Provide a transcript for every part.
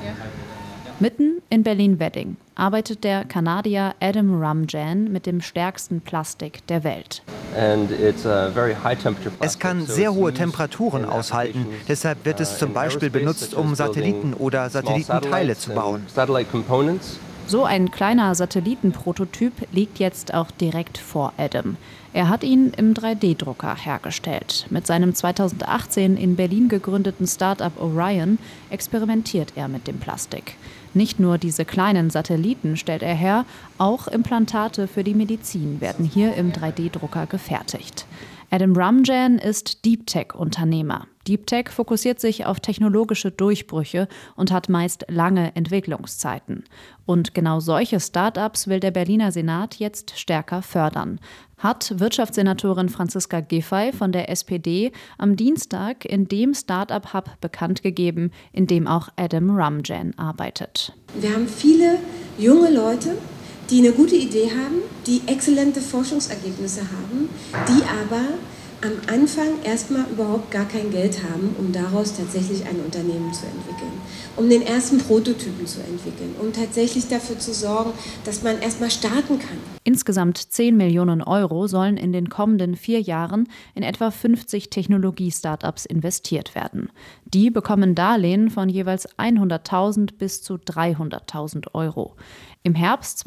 Mitten in Berlin-Wedding arbeitet der Kanadier Adam Ramjan mit dem stärksten Plastik der Welt. Es kann sehr hohe Temperaturen aushalten. Deshalb wird es zum Beispiel benutzt, um Satelliten oder Satellitenteile zu bauen. So ein kleiner Satellitenprototyp liegt jetzt auch direkt vor Adam. Er hat ihn im 3D-Drucker hergestellt. Mit seinem 2018 in Berlin gegründeten Start-up Orion experimentiert er mit dem Plastik. Nicht nur diese kleinen Satelliten stellt er her, auch Implantate für die Medizin werden hier im 3D-Drucker gefertigt. Adam Ramjan ist Deep Tech-Unternehmer. Deep Tech fokussiert sich auf technologische Durchbrüche und hat meist lange Entwicklungszeiten. Und genau solche Start-ups will der Berliner Senat jetzt stärker fördern. Hat Wirtschaftssenatorin Franziska Giffey von der SPD am Dienstag in dem Start-up-Hub bekannt gegeben, in dem auch Adam Ramjan arbeitet. Wir haben viele junge Leute, die eine gute Idee haben, die exzellente Forschungsergebnisse haben, die aber am Anfang erstmal überhaupt gar kein Geld haben, um daraus tatsächlich ein Unternehmen zu entwickeln, um den ersten Prototypen zu entwickeln, um tatsächlich dafür zu sorgen, dass man erstmal starten kann. Insgesamt 10 Millionen Euro sollen in den kommenden 4 Jahren in etwa 50 Technologie-Startups investiert werden. Die bekommen Darlehen von jeweils 100.000 bis zu 300.000 Euro. Im Herbst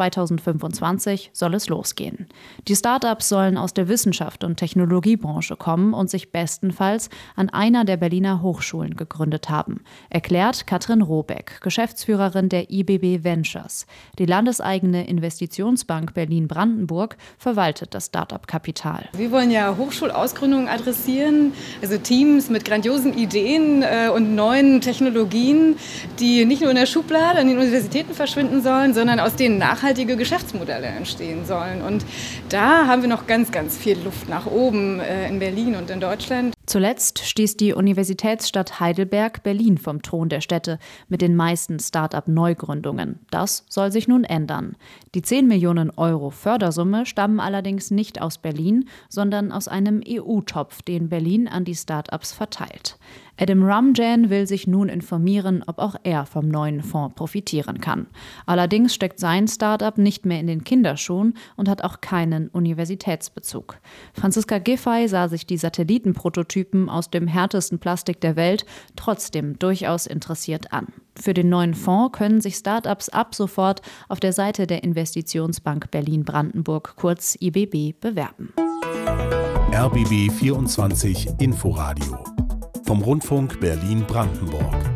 2025 soll es losgehen. Die Startups sollen aus der Wissenschaft und Technologiebranche kommen und sich bestenfalls an einer der Berliner Hochschulen gegründet haben, erklärt Katrin Robeck, Geschäftsführerin der IBB Ventures. Die landeseigene Investitionsbank Berlin-Brandenburg verwaltet das Startup-Kapital. Wir wollen ja Hochschulausgründungen adressieren, also Teams mit grandiosen Ideen und neuen Technologien, die nicht nur in der Schublade an den Universitäten verschwinden sollen, sondern aus denen nachhaltige Geschäftsmodelle entstehen sollen. Und da haben wir noch ganz, ganz viel Luft nach oben in Berlin und in Deutschland. Zuletzt stieß die Universitätsstadt Heidelberg Berlin vom Thron der Städte mit den meisten Start-up-Neugründungen. Das soll sich nun ändern. Die 10 Millionen Euro Fördersumme stammen allerdings nicht aus Berlin, sondern aus einem EU-Topf, den Berlin an die Start-ups verteilt. Adam Ramjan will sich nun informieren, ob auch er vom neuen Fonds profitieren kann. Allerdings steckt sein Start-up nicht mehr in den Kinderschuhen und hat auch keinen Universitätsbezug. Franziska Giffey sah sich die Satellitenprototypen aus dem härtesten Plastik der Welt trotzdem durchaus interessiert an. Für den neuen Fonds können sich Start-ups ab sofort auf der Seite der Investitionsbank Berlin-Brandenburg, kurz IBB, bewerben. RBB 24 Inforadio vom Rundfunk Berlin-Brandenburg.